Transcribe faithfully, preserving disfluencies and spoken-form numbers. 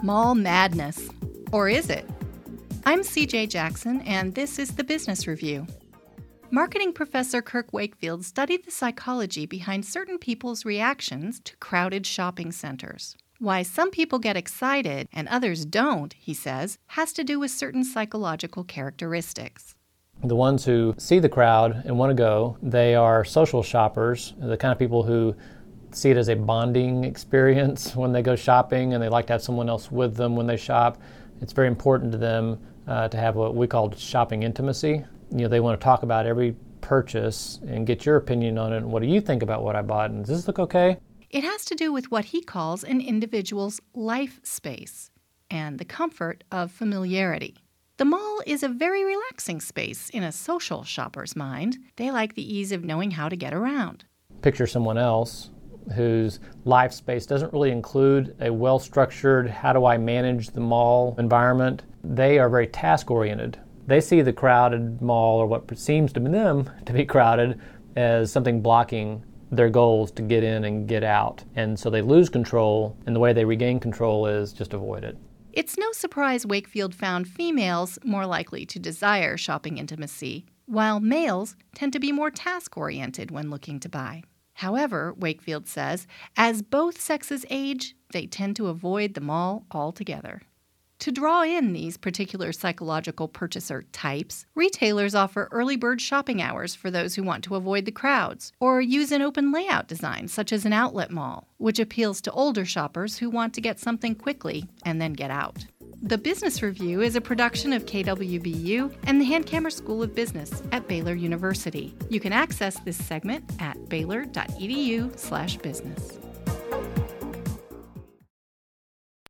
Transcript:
Mall madness. Or is it? I'm C J Jackson, and this is the Business Review. Marketing professor Kirk Wakefield studied the psychology behind certain people's reactions to crowded shopping centers. Why some people get excited and others don't, he says, has to do with certain psychological characteristics. The ones who see the crowd and want to go, they are social shoppers, the kind of people who see it as a bonding experience when they go shopping, and they like to have someone else with them when they shop. It's very important to them uh, to have what we call shopping intimacy. You know, they want to talk about every purchase and get your opinion on it. And what do you think about what I bought? And does this look okay? It has to do with what he calls an individual's life space and the comfort of familiarity. The mall is a very relaxing space in a social shopper's mind. They like the ease of knowing how to get around. Picture someone else whose life space doesn't really include a well-structured, how do I manage the mall environment? They are very task-oriented. They see the crowded mall, or what seems to them to be crowded, as something blocking their goals to get in and get out. And so they lose control, and the way they regain control is just avoid it. It's no surprise Wakefield found females more likely to desire shopping intimacy, while males tend to be more task-oriented when looking to buy. However, Wakefield says, as both sexes age, they tend to avoid the mall altogether. To draw in these particular psychological purchaser types, retailers offer early bird shopping hours for those who want to avoid the crowds, or use an open layout design such as an outlet mall, which appeals to older shoppers who want to get something quickly and then get out. The Business Review is a production of K W B U and the Hankamer School of Business at Baylor University. You can access this segment at baylor dot e d u slash business.